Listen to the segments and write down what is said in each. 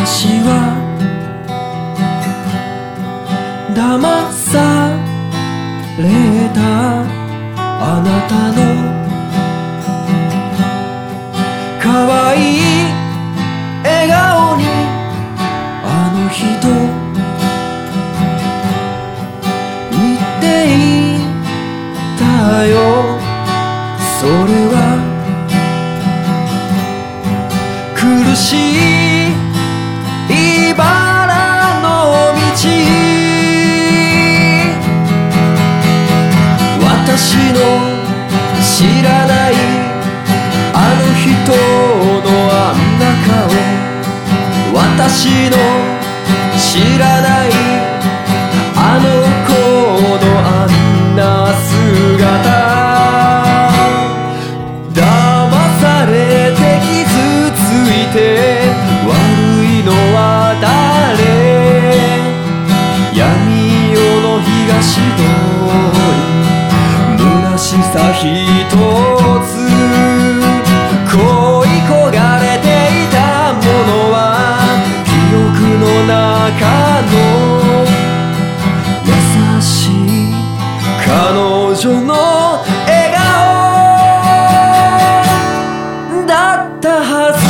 私は騙されたあなたの可愛い笑顔にあの人言っていたよ。それは苦しい茨の道、私の知らないあの人のあんな顔、私の知らないあの子のあんな姿、騙されて傷ついて悪いのは誰、闇夜の東通り虚しさひとつ、恋焦がれていたものは記憶の中の優しい彼女の笑顔だったはず。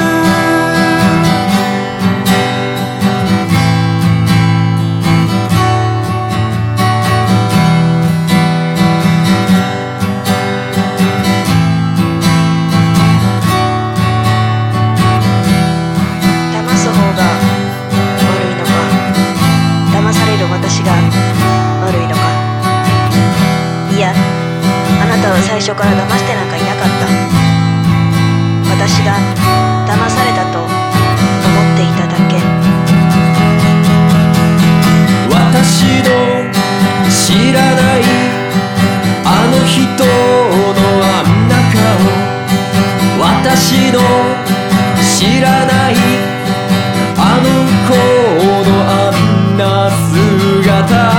騙す方が悪いのか、騙される私が悪いのか。いや、あなたは最初から騙してなんかいなかった。私が騙されたと思っていただけ。 私の知らないあの人のあんな顔、私の知らないあの子のあんな姿、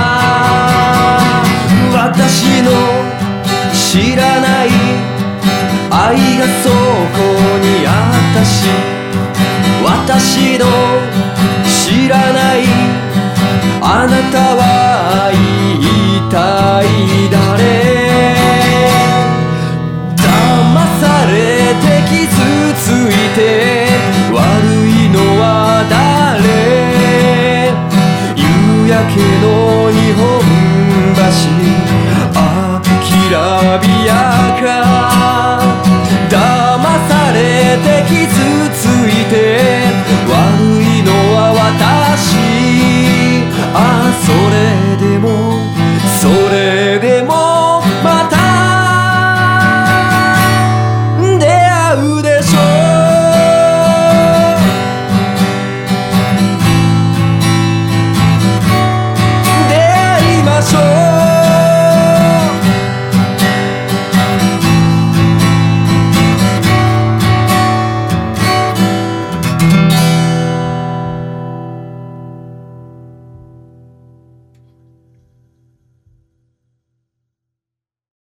私の知らない愛がそこにあったし、私の知らないあなたは言いたいだ